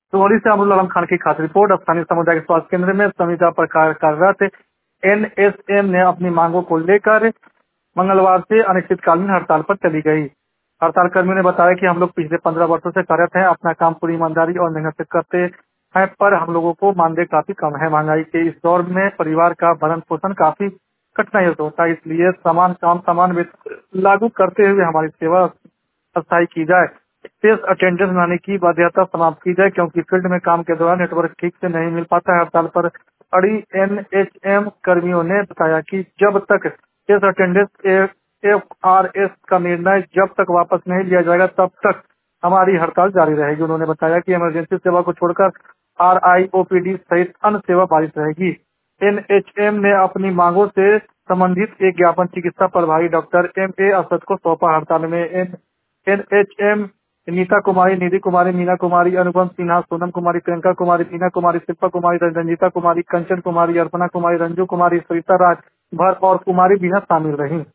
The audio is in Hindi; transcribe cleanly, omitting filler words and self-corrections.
सोहरी से अमरुल आलम खान की खास रिपोर्ट। स्थानीय सामुदायिक स्वास्थ्य केंद्र में संविदा पर कार्यरत एनएसएम ने अपनी मांगों को लेकर मंगलवार से अनिश्चितकालीन हड़ताल पर चली गई। हड़ताल कर्मियों ने बताया कि हम लोग पिछले 15 वर्षों से कार्यरत हैं, अपना काम पूरी ईमानदारी और मेहनत से करते हैं, पर हम लोगों को मानदेय काफी कम है। महंगाई के इस दौर में परिवार का भरण पोषण काफी कठिनाइयों से होता है, इसलिए समान काम समान वेतन लागू करते हुए हमारी सेवा अस्थायी की जाए। स्पेस अटेंडेंस बनाने की बाध्यता समाप्त की जाए, क्योंकि फील्ड में काम के दौरान नेटवर्क ठीक से नहीं मिल पाता है। हड़ताल पर अड़ी एनएचएम कर्मियों ने बताया कि जब तक स्पेस अटेंडेंस एफआरएस का निर्णय जब तक वापस नहीं लिया जाएगा, तब तक हमारी हड़ताल जारी रहेगी। उन्होंने बताया कि इमरजेंसी सेवा को छोड़कर आरआईओपीडी सहित अन्य सेवा बाधित रहेगी। एनएचएम ने अपनी मांगों से संबंधित एक ज्ञापन चिकित्सा प्रभारी डॉक्टर एमए असद को सौंपा। हड़ताल में एनएचएम नीता कुमारी, निधि कुमारी, मीना कुमारी, अनुपम सिन्हा, सोनम कुमारी, प्रियंका कुमारी, मीना कुमारी, शिल्पा कुमारी, रंजीता कुमारी, कंचन कुमारी, अर्पणा कुमारी, रंजू कुमारी, सरिता राज भर और कुमारी बीना शामिल रही।